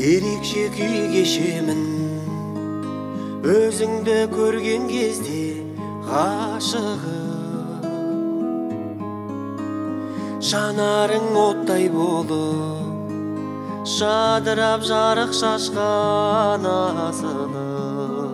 ерекше күй кешемін өзіңді көрген кезде ғашығым. Жанарың оттай болып жадырап жарық шашқан асылым.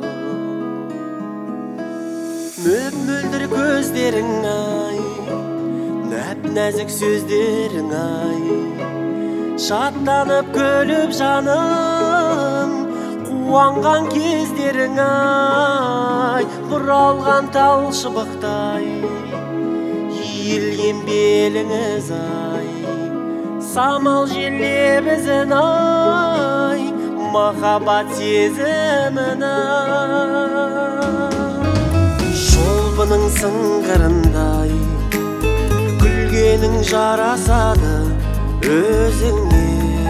Мөп-мөлдір көздерің ай, нәп-нәзік сөздерің ай, шаттанып күліп жаным қуанған кездерің ай, бұралған тал шыбықтай иілген беліңіз ай, самал жел лебізін ай, махаббат сезімін ай. Шолпының сыңғырындай күлгенің жарасады өзіңе,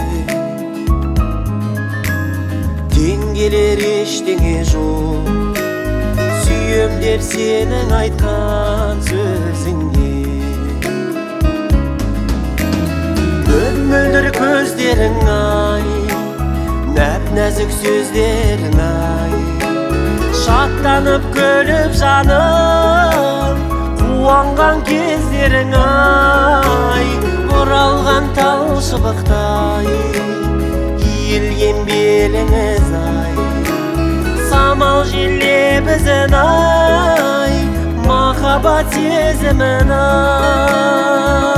тең келер ештеңе жоқ сүйем деп сенің айтқан сөзіңе. Мөп-мөлдір көздерің ай, нәп-нәзік сөздерің ай, шаттанып күліп жаным қуанған кездерің ай, бұралған тал шыбықтай иілген беліңіз ай, самал жел лебізін ай, махаббат сезімін ай.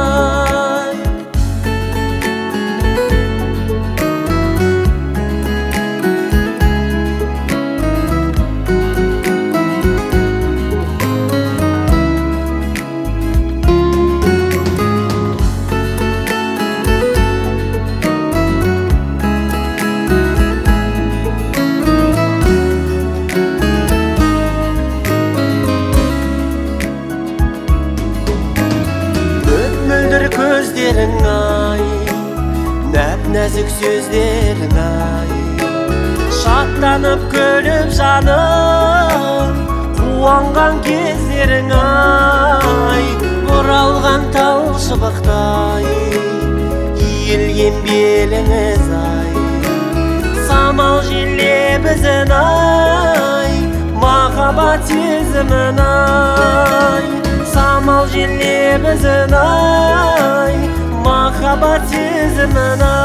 Көздерің ай, нәп-нәзік сөздерің ай, шаттанып күліп жаным қуанған кездерің ай, бұралған тал шыбықтай иілген беліңіз ай, самал жел лебізін ай, махаббат сезімін ай, самал жел лебізін ай, махаббат сезімін ай.